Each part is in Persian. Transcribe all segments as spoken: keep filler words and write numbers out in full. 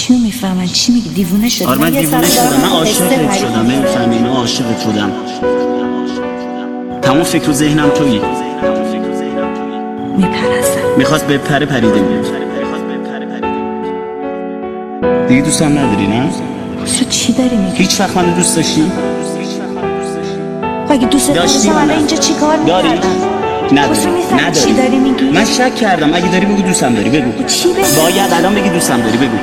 چی رو میفهمن؟ چی میگی؟ دیوونه شدی؟ آره من دیوونه شدم، من عاشقت شدم، نمیفهمی؟ من عاشقت شدم. تمام فکر و ذهنم تویی. میپرستم. میخواست بپره پریده بود. دیگه دوستم نداری نه؟ تو چی داری میگی؟ هیچ وقت منو دوست داشتی؟ اگه دوست داشتم الان اینجا چی کار داری؟ میکردم؟ نداری؟ نداری؟ چی داری میگی؟ من شک کردم، اگه داری بگو دوستم داری، بگو. چی بگو؟ باید الان بگی دوستم داری، بگو.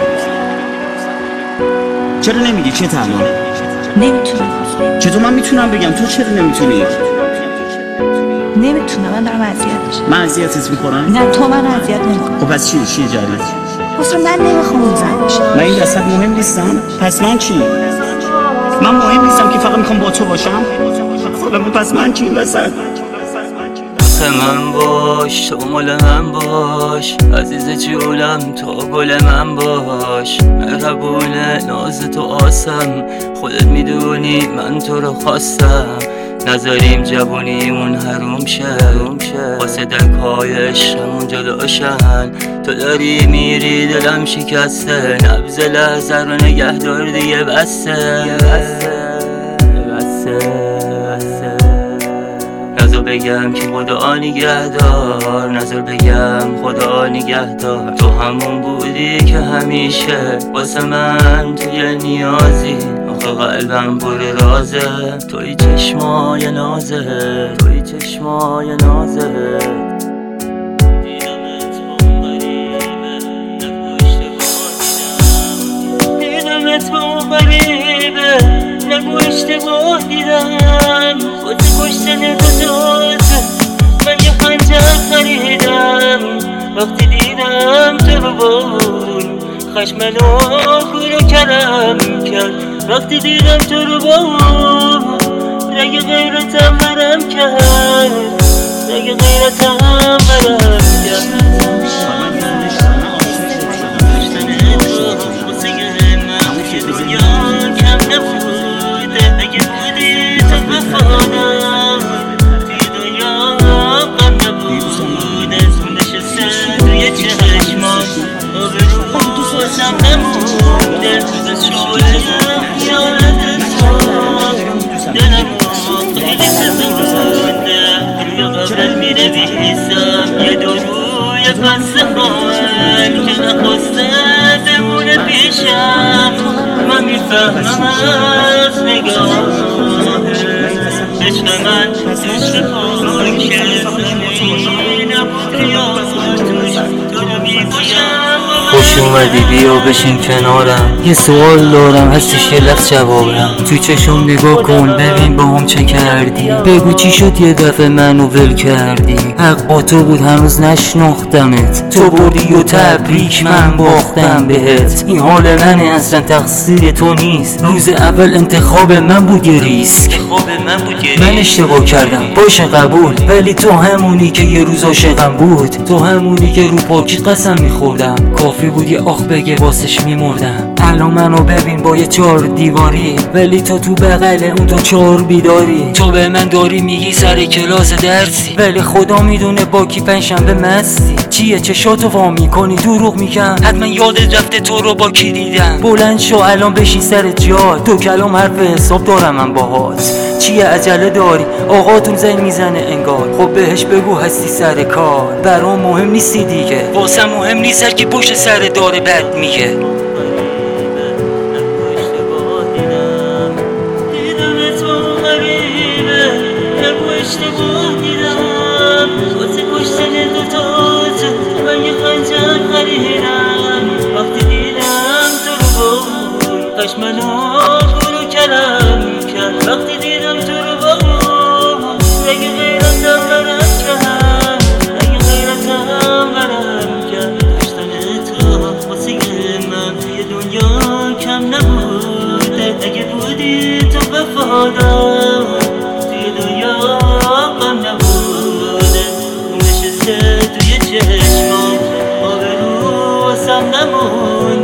چرا نمیگی؟ چه الان؟ نمیتونم. چطور من میتونم بگم؟ تو چرا نمیتونی؟ نمیتونم، من دارم اذیت میشم. من اذیتت میکنم؟ نه تو من اذیت نمیکنی. خب پس چی؟ چیه جریان؟ اصلا من نمیخوام اون زن باشم. من این وسط مهم نیستم؟ پس من چی؟ من مهم نیستم که فقط میخوام با تو باشم؟ خدا پس من چی این وسط؟ واسه من باش، تو مال من باش، عزیز جولم تو گل من باش، مهربونه ناز تو آسم، خودت میدونی من تو رو خواستم، نذاریم جوونیمون حروم شه، واسه دکای عشقمون جداشن، تو داری میری دلم شکسته، نبض لحظه رو نگه دار دیگه بسته، نظر بگم که خدا نگهدار، نظر بگم خدا نگهدار، تو همون بودی که همیشه واسه من توی نیازی، آخه قلبم پر رازه، توی چشمای نازه، توی چشمای نازه. دیدمت با غریبه، نگو اشتباه دیدم، خود کشتن تو تازه، من یه خنجر خریدم، وقتی دیدم تو رو بارون، خشم منو کورو کرم کرد، وقتی دیدم تو رو بارون، رگ غیرتم برم کرد، رگ غیرتم برم کرد. که نخواسته بمونه پیشم، من میفهمم از نگاهه، عشق من عشق پاکه، زمین نبود ریاضتوش، تو رو میباشم. خوش اومدی بیا بشین کنارم، یه سوال دارم هستش یه لحظه جوابم، تو چشم نگاه کن ببین با هم چه کردی، بگو چی شد یه دفعه منو ول کردی، حق با تو بود هنوز نشناختمت، تو بردی و تبریک من باختم بهت، این حال منه اصلا تقصیر تو نیست، روز اول انتخاب من بود یه ریسک، من اشتباه کردم باشه قبول، ولی تو همونی که یه روز عاشقم بود، تو همونی که رو پاکی قسم میخوردم، کافی بود یه آخ بگه واسش میمردم، الان منو ببین با یه چهار دیواری، ولی تو تو بغل اون تو چهار بیداری، تو به من داری میگی سر کلاس درسی، ولی خدا میدونه با کی پنجشنبه مستی، چیه چشاتو وا میکنی دروغ میگم، حتما یادت رفته تو رو با کی دیدم، بلند شو الان بشین سر جات، تو کلام حرف حساب دارم من باهات، چیه عجله داری آقاتون زنگ میزنه انگار، خب بهش بگو هستی سر کار، برام مهم نیستی دیگه، واسه مهم نیست هر کی پشت سر داره بد میگه. اشتباه دیدم واسه کشتن دو تازه، من یه خنجر خریدم، وقتی دیدم تو رو بارون، خشم منو کورو کرم کرد، وقتی دیدم تو رو بارون، رگ غیرتم برم کرد، رگ غیرتم برم کرد، داشتن تو واسه من توی دنیا کم نبوده، اگه بودی تو وفادار توی دنیا غم نبوده، اون نشسته توی چشمام، آبرو واسم نمونده.